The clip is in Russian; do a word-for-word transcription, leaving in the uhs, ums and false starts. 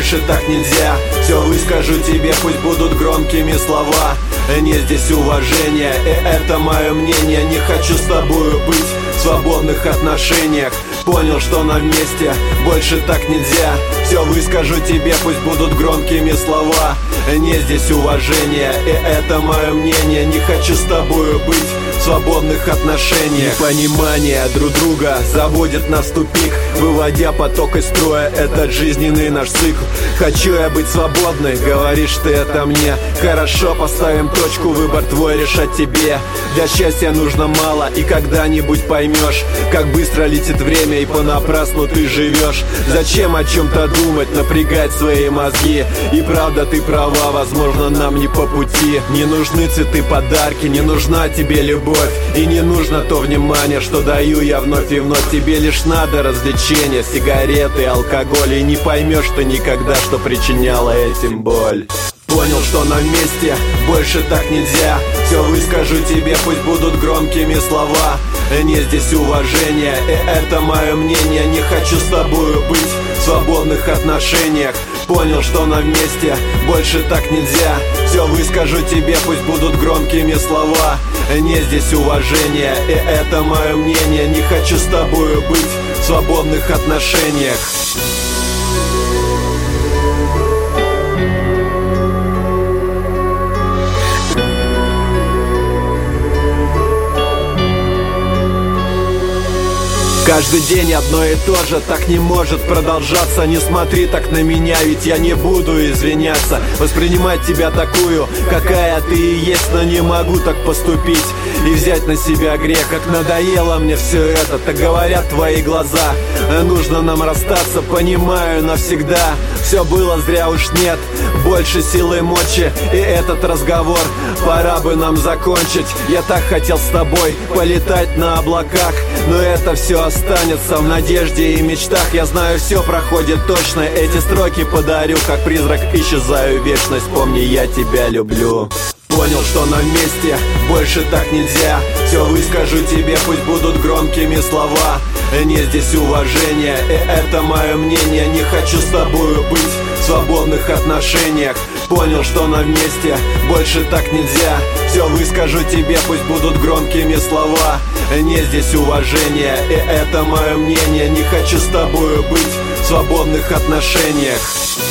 больше так нельзя. Все выскажу тебе, пусть будут громкими слова. Нет здесь уважения, и это мое мнение. Не хочу с тобою быть в свободных отношениях. Понял, что нам вместе больше так нельзя. Все выскажу тебе, пусть будут громкими слова. Нет здесь уважения, и это мое мнение. Не хочу с тобою быть в свободных отношениях. Непонимание друг друга заводит нас в тупик, выводя поток из строя этот жизненный наш цикл. Хочу я быть свободной, говоришь ты это мне. Хорошо, поставим точку, выбор твой, решать тебе. Для счастья нужно мало, и когда-нибудь поймешь, как быстро летит время, и понапрасну ты живешь. Зачем о чем-то думать, напрягать свои мозги? И правда ты права, возможно нам не по пути. Не нужны цветы, подарки, не нужна тебе любовь, и не нужно то внимание, что даю я вновь и вновь. Тебе лишь надо развлечения, сигареты, алкоголь, и не поймешь ты никогда, что причиняло этим боль. Понял, что нам вместе больше так нельзя. Все выскажу тебе, пусть будут громкими слова. Нет здесь уважения, и это мое мнение. Не хочу с тобою быть в свободных отношениях. Понял, что нам вместе больше так нельзя. Все выскажу тебе, пусть будут громкими слова. Нет здесь уважения, и это мое мнение. Не хочу с тобою быть в свободных отношениях. Каждый день одно и то же, так не может продолжаться. Не смотри так на меня, ведь я не буду извиняться. Воспринимать тебя такую, какая ты и есть, но не могу так поступить и взять на себя грех. Как надоело мне все это, так говорят твои глаза. Нужно нам расстаться, понимаю навсегда. Все было зря, уж нет больше силы мочи, и этот разговор пора бы нам закончить. Я так хотел с тобой полетать на облаках, но это все останется в надежде и мечтах. Я знаю, все проходит точно, эти строки подарю, как призрак исчезаю в вечность. Помни, я тебя люблю. Понял, что нам вместе больше так нельзя. Все выскажу тебе, пусть будут громкими слова. Нет здесь уважения, и это мое мнение. Не хочу с тобою быть в свободных отношениях. Понял, что нам вместе больше так нельзя. Все выскажу тебе, пусть будут громкими слова. Нет здесь уважения, и это мое мнение. Не хочу с тобою быть в свободных отношениях.